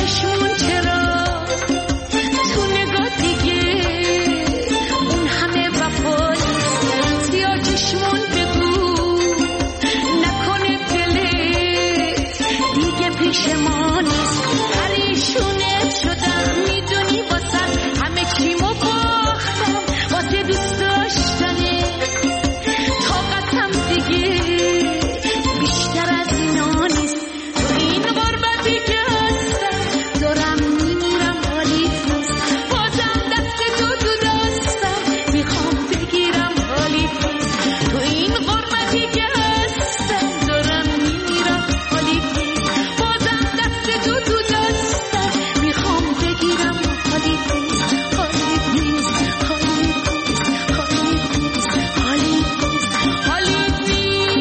چشمون چرا تو نگاه دیگه اون همه وفا نیست. سیاه چشمون بگو نکنه دلت دیگه پیش ما نیست. پریشونت شدم میدونی واسه همه چیمو باختم واسه دوست داشتنه. طاقتم دیگه بیشتر از اینا نیست. تو این غربتی که هستم دارم میمیرم حالیت نیست. بازم دست تو دستم میخوام بگیرم حالیت نیست. تو این غربتی که هستم دارم میمیرم حالیت نیست. بازم دست تو دستم میخوام بگیرم حالیت نیست. حالیت نیست. حالیت نیست. حالیت نیست. حالیت نیست.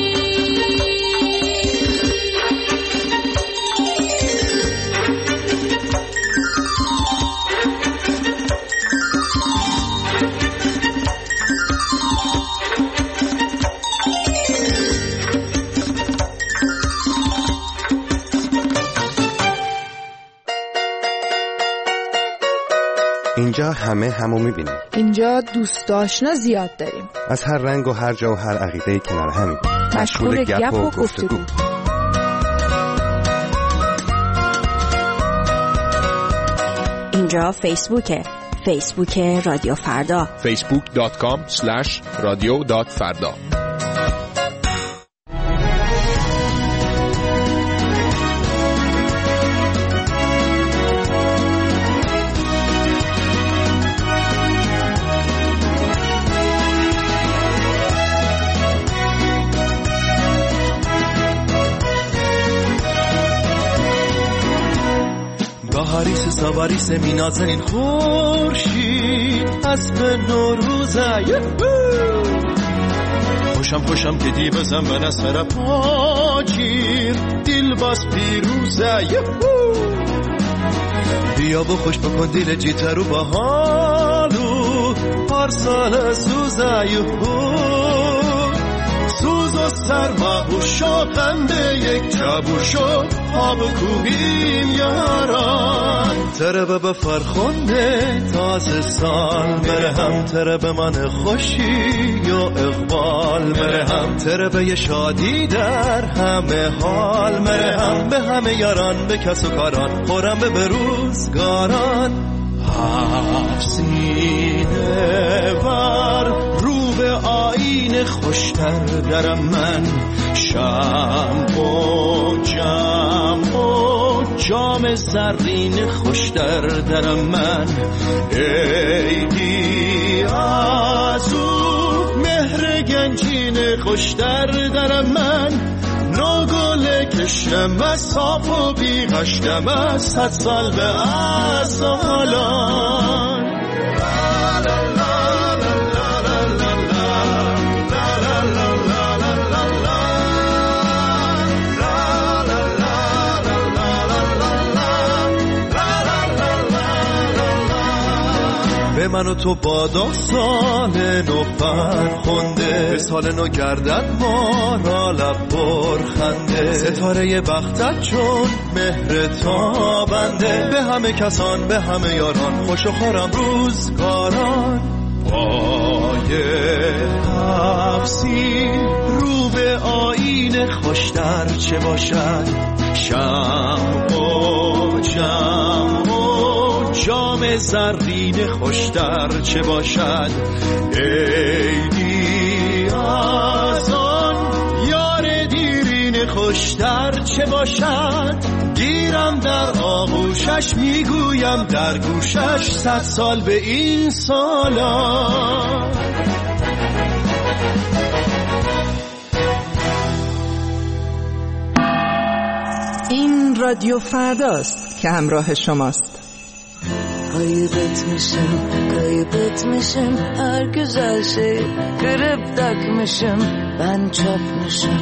اینجا همه همو میبینیم. اینجا دوست آشنا زیاد داریم. از هر رنگ و هر جا و هر عقیده‌ای کنار همیم. مشغول گپ و گفتگو. اینجا فیسبوکه. فیسبوک رادیو فردا. facebook.com/radio.farda. بهاریس سواریس مینازنین خورشید اسب نوروزه خوشم که دی بزن به نسر پاچیر دیل باز پیروزه بیا بخوش بکن دیل جیترو با حالو پارسال سوزه سوز و سرما و شاقنده یک جابور شد آب کوبیم یاران تره به فرخنده تازه سال مره هم تره به من خوشی یا اقبال مره هم تره به شادی در همه حال مره هم به همه یاران به کس و کاران خورم به روزگاران حفظیده بر رو به آین خوشتر درم من شم و جم و جام زرین خوشتر درم من ایدی از او مهر گنجین خوشتر درم من نوگل کشم از صاف و بیغشتم از 100 سال به از حالان به من و تو با داستان نو فرخنده به سال نو گردد ما را لب برخنده ستاره بختت چون مهر تابنده به همه کسان به همه یاران خوش و خورم روزگاران پای تفسیر رو به آین خوشتر چه باشد شم و جم و جام زرین خوشتر چه باشد ایدی از آن یار دیرین خوشتر چه باشد گیرم در آغوشش میگویم در گوشش 100 سال به این سالا این رادیو فرداست که همراه شماست. Kaybetmişim her güzel şey kırıp dökmüşüm ben çökmüşüm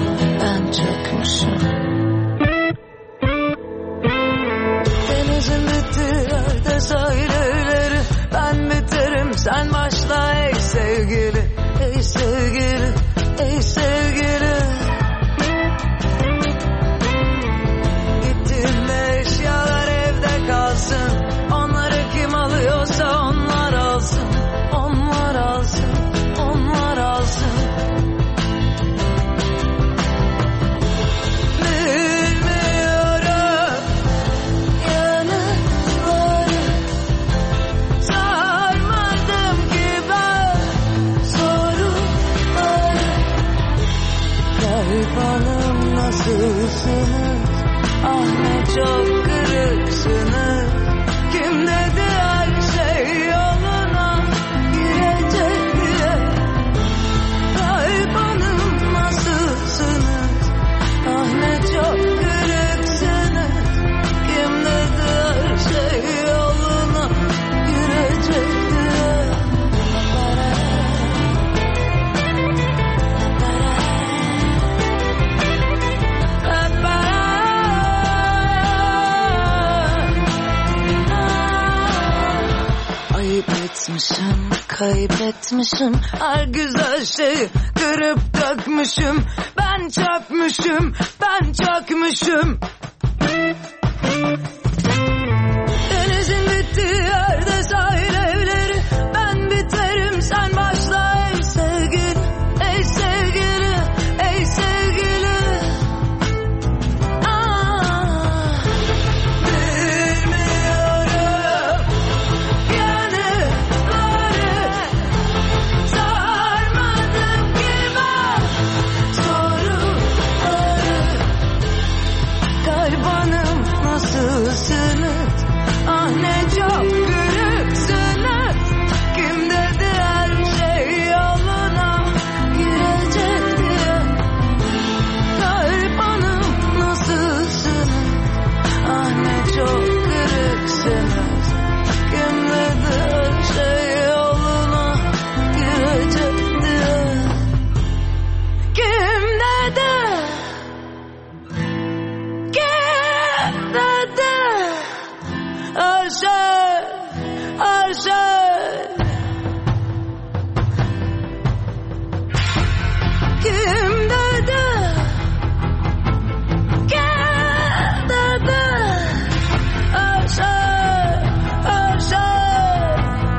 denizin bitti yerde sahilleri ben biterim sen başla ey sevgili ey sevgili ey sevgili gittin eşyalar evde kal Almışım, kaybetmişim, her güzel şeyi kırıp dökmüşüm. Ben çökmüşüm, ben çökmüşüm. Denizin bittiği yerde sahil evleri, ben biterim sen başla ey sevgili. Ey sevgili, ey sevgili. Nasılsınız? Ah ne çok gülüksünüz. Kim dedi her şey yoluna girecek diye. Garibanım nasılsınız? Ah ne çok gülüksünüz. Kim dedi her şey yoluna girecek diye. Kim dedi? Her şey, her şey. Kim dedi? Kim dedi? Her şey, her şey.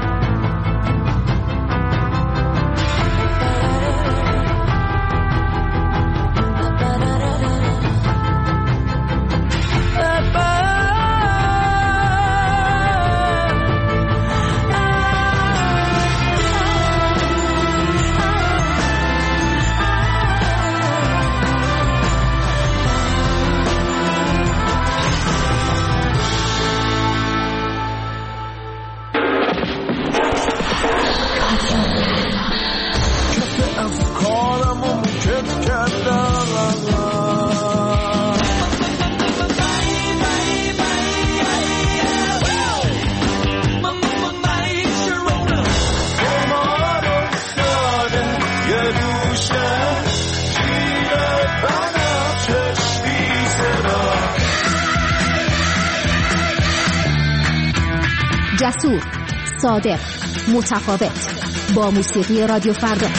جسور، صادق، متفاوت، با موسیقی رادیو فردا.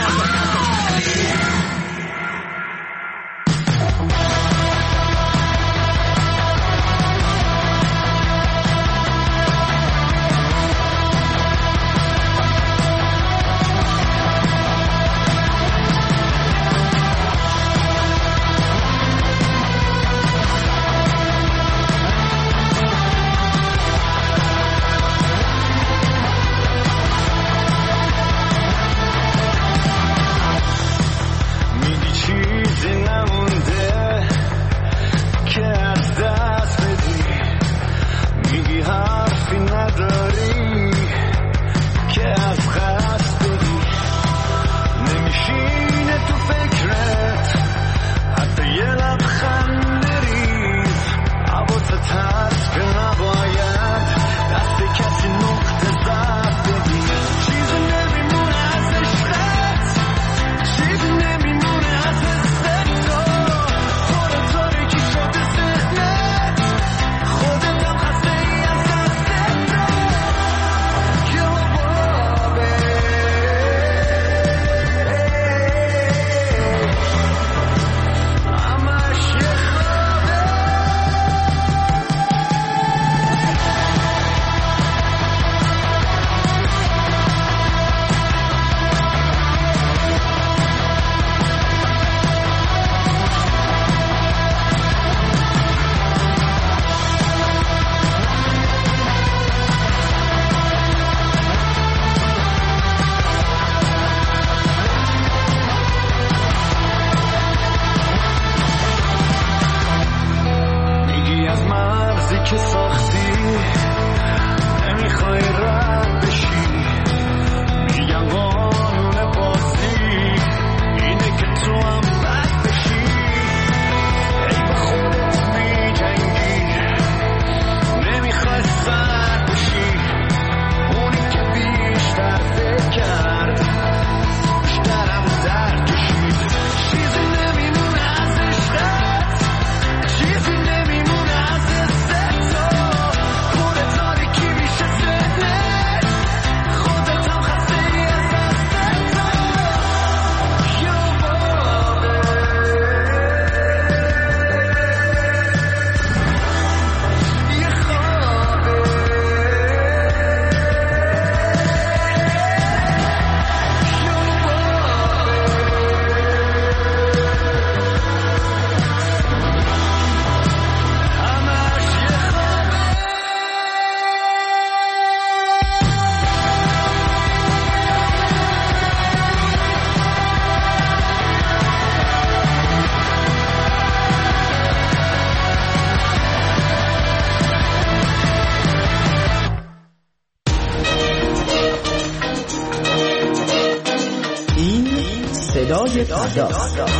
فردا.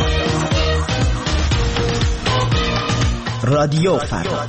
رادیو فردا.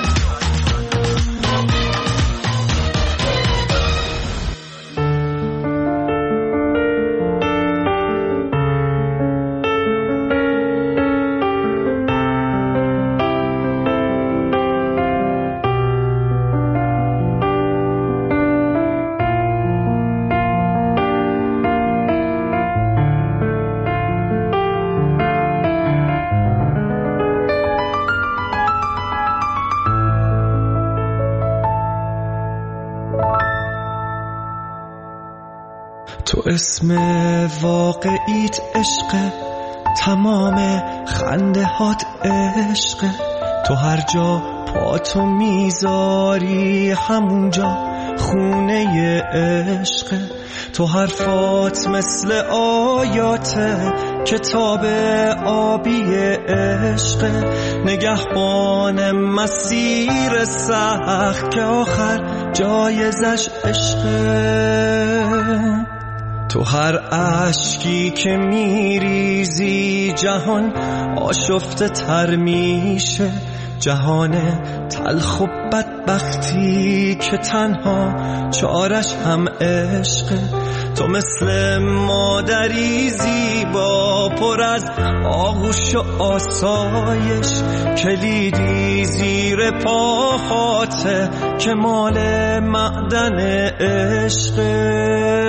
تو اسم واقعیت عشقه، تمام خنده هات عشقه، تو هر جا پاتو میذاری همونجا خونه عشقه، تو حرفات مثل آیاته کتاب آبی عشقه، نگهبان مسیر سخت که آخر جایزش عشقه، تو هر اشکی که میریزی جهان آشفته تر میشه، جهان تلخ و بدبختی که تنها چارش هم عشقه، تو مثل مادری زیبا پر از آغوش و آسایش، کلیدی زیر پاهاته که مال معدن عشقه،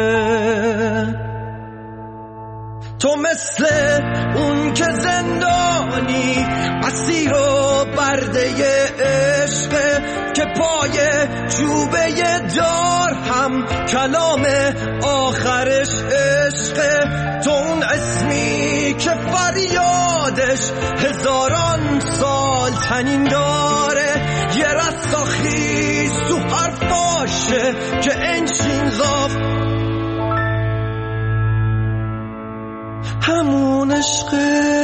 تو مثل اون که زندانی اسیر و برده عشقه، که پای چوبه دار هم کلام آخرش عشقه، تو اون اسمی که فریادش هزاران سال تنین داره، یه رستاخیز تو حرفاشه که انشین غاف همون عشقه.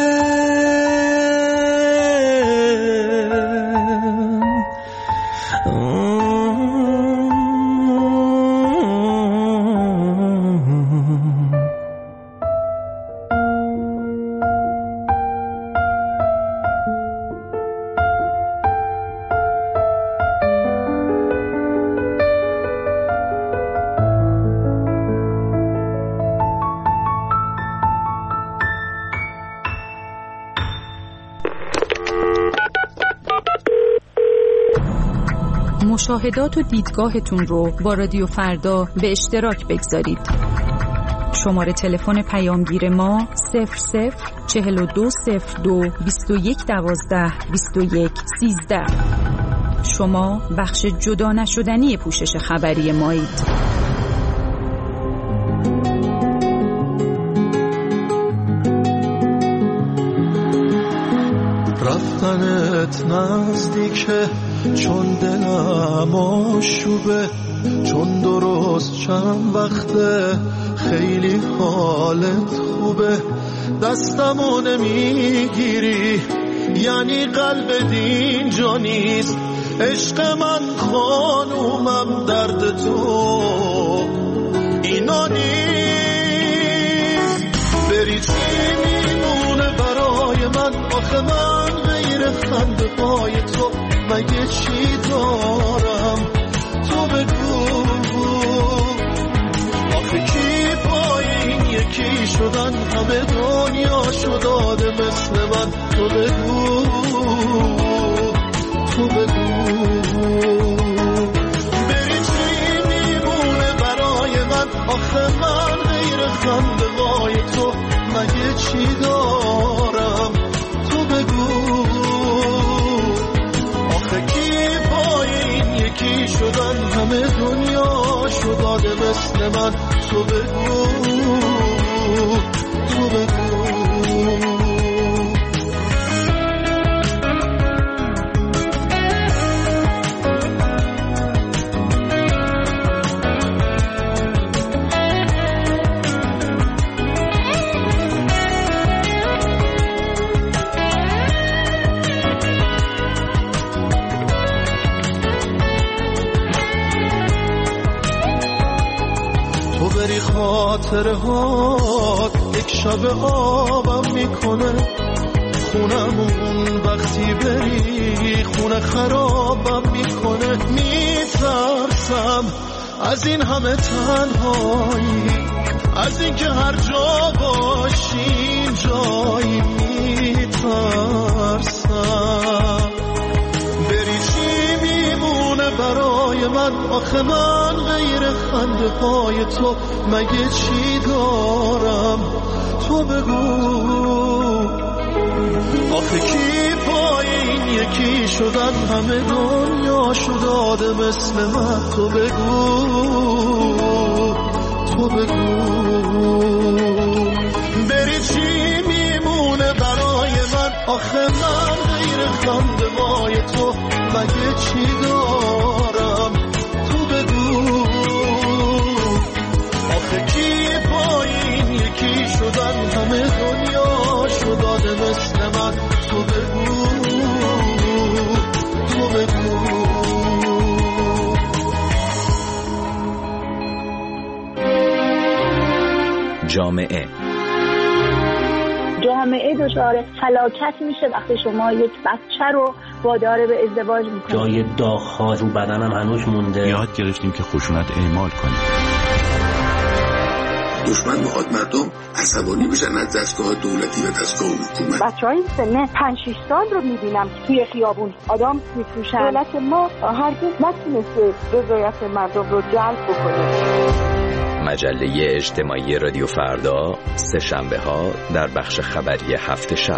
مشاهدات و دیدگاهتون رو با رادیو فردا به اشتراک بگذارید. شماره تلفن پیامگیر ما 00420221122113. شما بخش جدا نشدنی پوشش خبری مایید. رفتنت نزدیکه چون دلم آشوبه، چون درست چند وقته خیلی حالت خوبه، دستمو نمیگیری یعنی قلب دین جا نیست، عشق من خانومم درد تو اینا نیست، بری چی میمونه برای من، آخه من غیر خنده پای تو مگه چی دارم، تو بگو آخه کی پای این یکی شدن، همه دنیا شداده مثل من، تو بگو تو بگو بری چی میمونه برای من، آخه من غیر خنده وای تو مگه چی دارم، تو بگو یکی شدن همه دنیا شداده مثل من، تو بگو تو بگو. خاطرهات یک شب آبم میکنه. خونمون وقتی بری خونه خرابم میکنه. میترسم از این همه تنهایی، از این که هر جا باشیم جایی. میترسم بری چی میمونه برای من؟ آخه من غیر خنده های تو مگه چی دارم؟ تو بگو آخه کی پای این یکی شدن همه دنیا شداده مثل من؟ تو بگو تو بگو بری چی میمونه برای من؟ آخه من غیر خنده‌های تو مگه چی دارم؟ تو بگو آخه کی پای این یکی شدن همه دنیا شداده مثل من؟ تو بگو تو بگو. جامعه دچار فلاکت میشه وقتی شما یک بچه رو وادار به ازدواج میکنید. جای داغ‌ها رو بدنم هنوز مونده. یاد گرفتیم که خشونت اعمال کنیم. دشمن میخواد مردم عصبانی بشن از دستگاه دولتی و دستگاه حکومت. بچه‌های سن 5-6 سال رو میبینم توی خیابون آدم میفروشن. دولت ما هرگز نتونسته رضایت مردم رو جلب بکنه. مجله اجتماعی رادیو فردا، سه شنبه ها در بخش خبری هفت شب.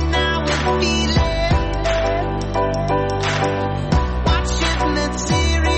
Serious.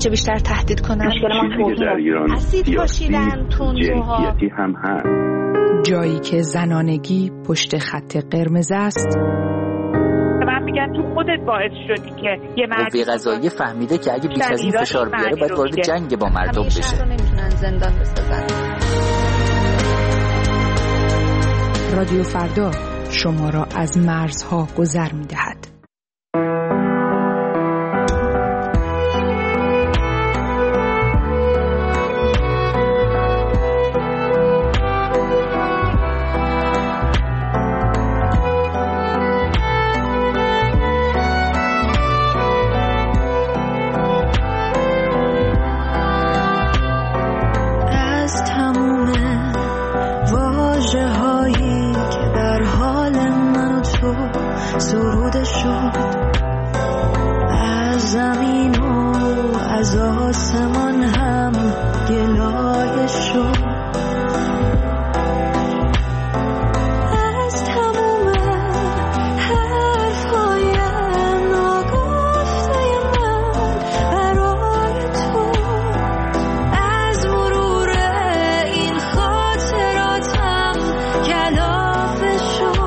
هرچه بیشتر تهدید کنن. مشکل ما در ایران اسید پاشیدن، تندروها، هم هست. جایی که زنانگی پشت خط قرمز است. من میگم تو خودت باعث شدی که یه قوه قضاییه فهمیده که اگه بیش از این فشار بیاره باید وارد جنگ با مردم بشه. نمیتونن زندان بسازن. رادیو فردا شما را از مرزها گذر می‌دهد. سروده شد از زمین و از آسمان هم گلایه شد از تموم حرفهای ناگفته من برای تو از مرور این خاطراتم کلافه شد.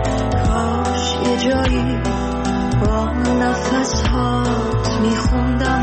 جایی با نفس هات میخوندم